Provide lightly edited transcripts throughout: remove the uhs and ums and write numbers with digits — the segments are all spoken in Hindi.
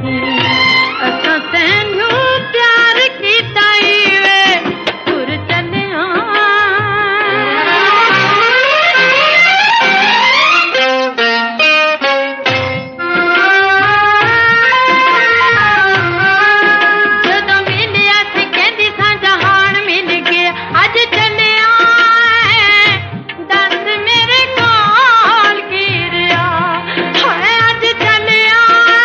रखी। असां तैनू प्यार कीता ई वे तुर चलिया। जदों मिलिया सी कहंदी सां जहान मिल गया, अज चलिया दस मेरे कोल की रिया। हाय अज चलिया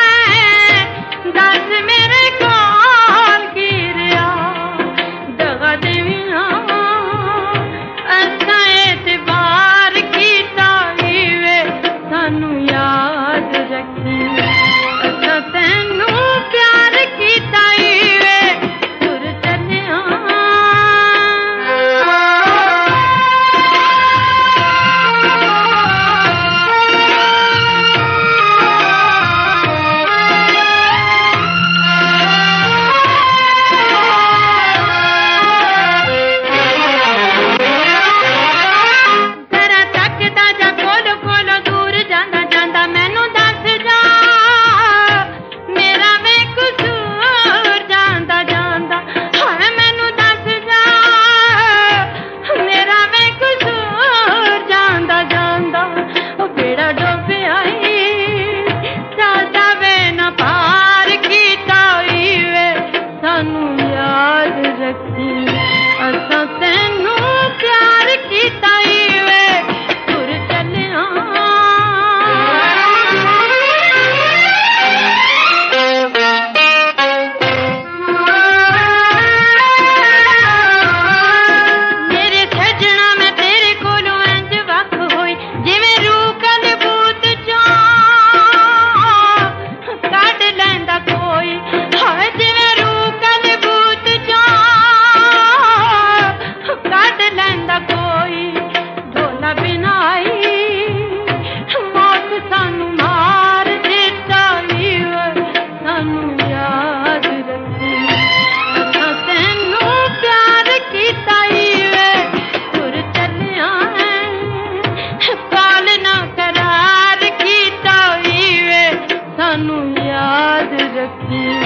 दस मेरे कोल की रिया। दगा देवियां असां एतबार कीता ही वे सानू याद रखी। असां तैनू प्यार कीता ही वे तुर चलिया। जरा तकदा जा कोलो कोलो दूर जांदा जांदा मैनू दस जा मेरा वे कसूर जांदा जांदा। हाय मैनू दस जा मेरा वे कसूर जांदा जांदा। ओ बेड़ा डोबिया सादा वे ना पार कीता ही वे सानू याद रखी। असां तैनू प्यार कीता ही वे तुर चलिया। मेरे सजना मैं तेरे कोलों इंज वख होई जिवें रूह कलबूत चों कढ लैंदा कोई। हाय जिवें रूह कलबूत चों कढ लैंदा कोई। ढोला बिना आई मौत सानू मार दिता ही वे सानू याद रखी। असां तैनू प्यार कीता ही वे तुर चलिया। पालना करार कीता ही वे सानू याद रखी।